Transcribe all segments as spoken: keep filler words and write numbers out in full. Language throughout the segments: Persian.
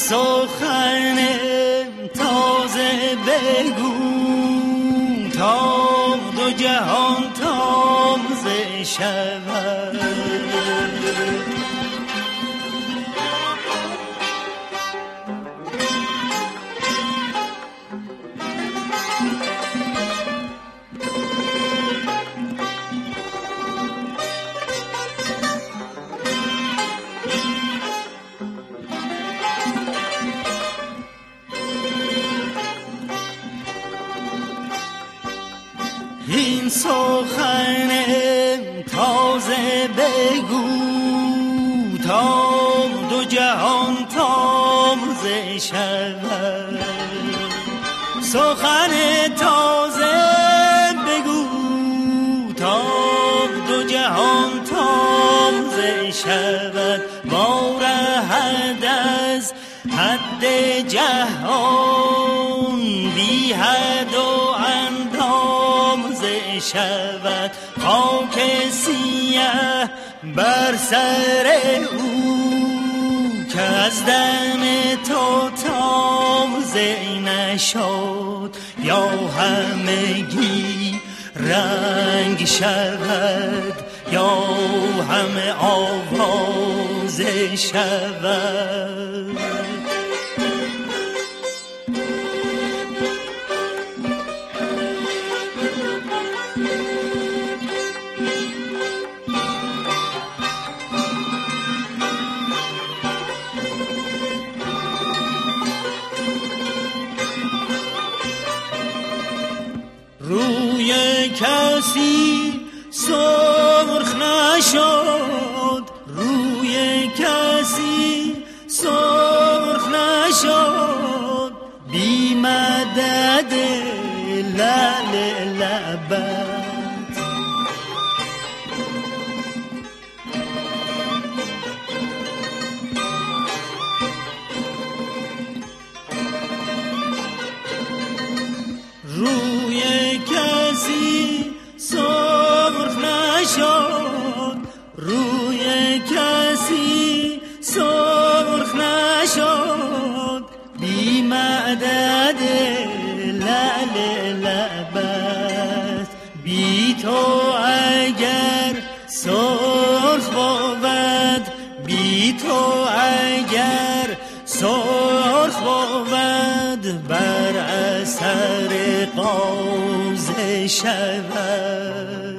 سخن تازه بگو تا دو جهان تازه شود. این سخن تازه بگو تا دو جهان تازه شود. سخن تازه بگو تا دو جهان تازه شود. وارهد از حد جهان بی حد و شود. خاک سیه بر سر او که از دم تو تازه نشد. یا همگی رنگ شود یا همه آواز شود. روی کسی سرخ نشد، روی کسی سرخ نشد، بی مدد لعل لبت. روی کسی سرخ نشد، روی کسی سرخ نشد، بی مدد لعل لبت. بی تو اگر سرخ بود، بی تو اگر سرخ بود، بر اثر قاضی شود.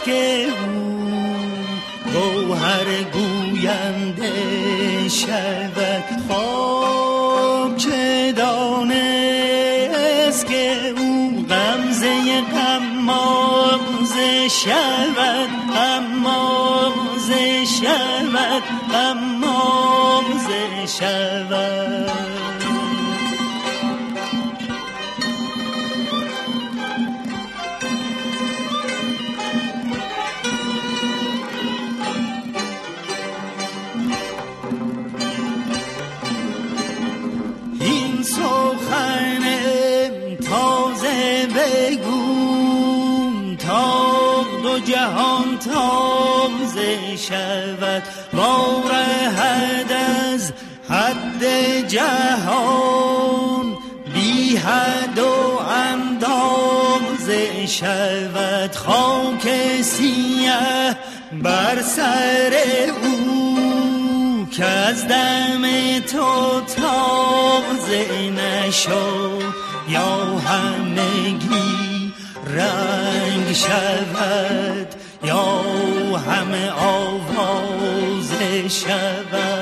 که او گوهر گوینده شود. خواب چه دانست که او غمزه غمازه شود، غمازه شود، غمازه شود. جهان تازه شود، وارهد از حد جهان بی حد و اندازه شود. خاک سیه بر سر او که از دم تو تازه نشد، یا همگی رنگ شود یا همه آواز شود.